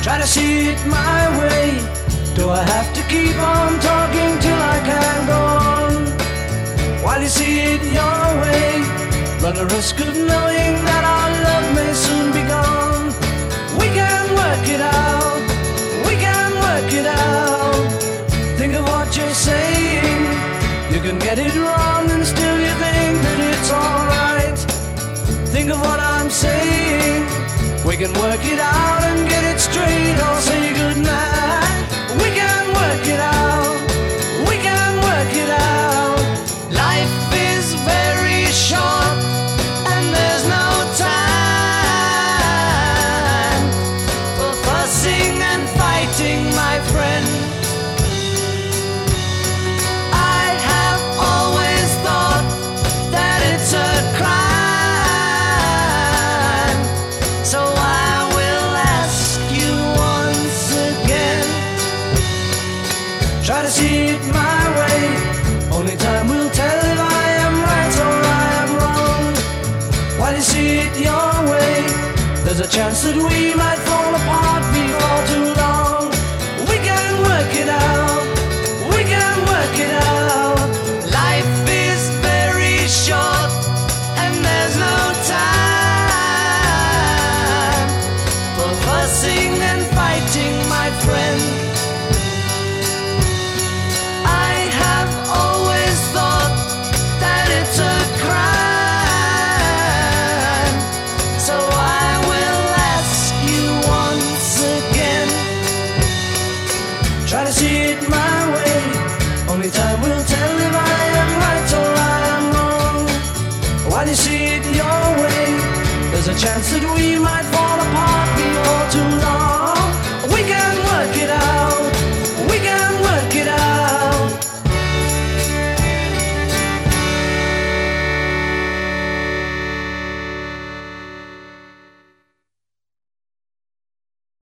Try to see it my way. Do I have to keep on talking till I can go on? While you see it your way, run the risk of knowing that our love may soon be gone. We can work it out, we can work it out. Think of what you're saying. You can get it wrong and still you think that it's alright. Think of what I'm saying. We can work it out and get it straight. I'll say goodnight. We can work it out, we can work it out. Life is very short and there's no time for fussing and fighting, my friend. I have always thought that it's a crime, so I will ask you once again. Try to see it my way. Only time will tell if I am right or I am wrong. While you see it your way, there's a chance that we might fall apart before too long. We can work it out, we can work it out. Life is very short and there's no time for fussing and fighting, my friend.